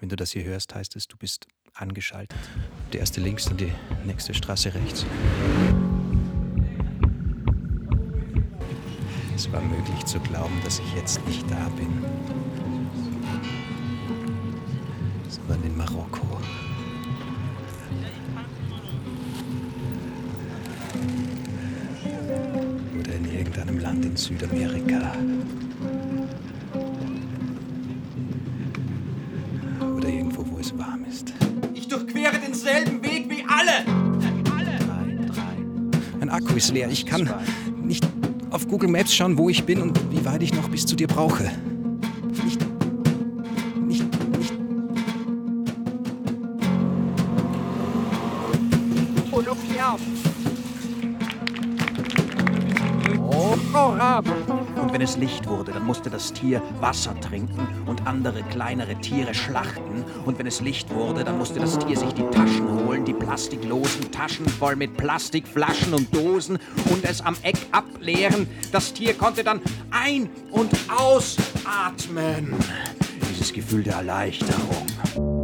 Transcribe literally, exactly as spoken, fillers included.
Wenn du das hier hörst, heißt es, du bist angeschaltet. Die erste links und die nächste Straße rechts. Es war möglich zu glauben, dass ich jetzt nicht da bin, sondern in Marokko. Oder in irgendeinem Land in Südamerika. Oder irgendwo, wo es warm ist. Ich durchquere denselben Weg wie alle! Drei, drei. Mein Akku ist leer. Ich kann Zwei. nicht auf Google Maps schauen, wo ich bin und wie weit ich noch bis zu dir brauche. Nicht, nicht, nicht. Und wenn es Licht wurde, dann musste das Tier Wasser trinken und andere kleinere Tiere schlachten. Und wenn es Licht wurde, dann musste das Tier sich die Taschen holen, die plastiklosen Taschen voll mit Plastikflaschen und Dosen und es am Eck ableeren. Das Tier konnte dann ein- und ausatmen. Dieses Gefühl der Erleichterung.